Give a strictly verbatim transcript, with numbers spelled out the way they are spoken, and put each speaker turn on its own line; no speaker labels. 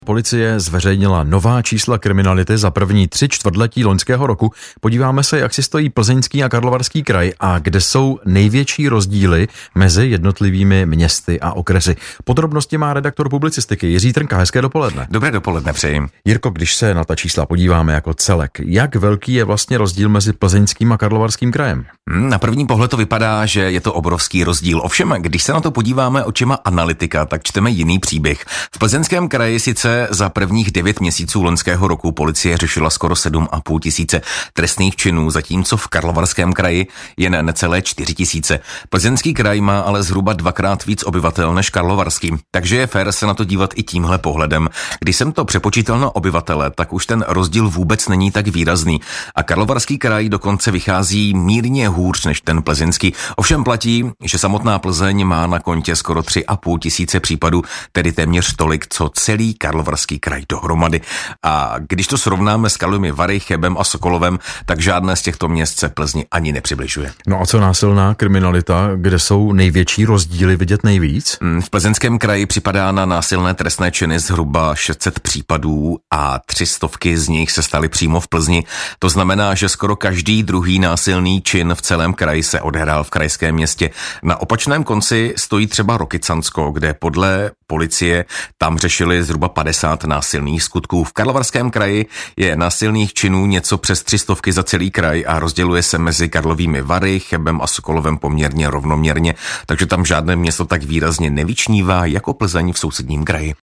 Policie zveřejnila nová čísla kriminality za první tři čtvrtletí loňského roku. Podíváme se, jak si stojí Plzeňský a Karlovarský kraj a kde jsou největší rozdíly mezi jednotlivými městy a okresy. Podrobnosti má redaktor publicistiky Jiří Trnka. Hezké dopoledne.
Dobré dopoledne přeji.
Jirko, když se na ta čísla podíváme jako celek, jak velký je vlastně rozdíl mezi Plzeňským a Karlovarským krajem?
Na první pohled to vypadá, že je to obrovský rozdíl. Ovšem, když se na to podíváme očima analytika, tak čteme jiný příběh. V Plzeňském kraji sice za prvních devět měsíců loňského roku policie řešila skoro sedm a půl tisíce trestných činů, zatímco v Karlovarském kraji jen necelé čtyři tisíce. Plzeňský kraj má ale zhruba dvakrát víc obyvatel než Karlovarský, takže je fér se na to dívat i tímhle pohledem. Když jsem to přepočítal na obyvatele, tak už ten rozdíl vůbec není tak výrazný a Karlovarský kraj dokonce vychází mírně hůř než ten Plzeňský. Ovšem platí, že samotná Plzeň má na kontě skoro tři a půl tisíce případů, tedy téměř tolik, co celý Karlovarský kraj dohromady. A když to srovnáme s Karlovými Vary, Chebem a Sokolovem, tak žádné z těchto měst se Plzni ani nepřibližuje.
No a co násilná kriminalita, kde jsou největší rozdíly vidět nejvíc?
V Plzeňském kraji připadá na násilné trestné činy zhruba šest set případů a tři stovky z nich se staly přímo v Plzni. To znamená, že skoro každý druhý násilný čin v celém kraji se odehrál v krajském městě. Na opačném konci stojí třeba Rokycansko, kde podle policie tam řešili zhruba padesát násilných skutků. V Karlovarském kraji je násilných činů něco přes tři stovky za celý kraj a rozděluje se mezi Karlovými Vary, Chebem a Sokolovem poměrně rovnoměrně, takže tam žádné město tak výrazně nevyčnívá jako Plzeň v sousedním kraji.